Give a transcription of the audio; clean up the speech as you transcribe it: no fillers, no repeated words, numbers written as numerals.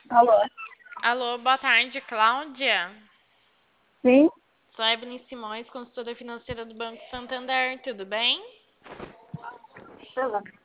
Alô? Alô, boa tarde, Cláudia. Sim? Sou a Evelyn Simões, consultora financeira do Banco Santander, tudo bem?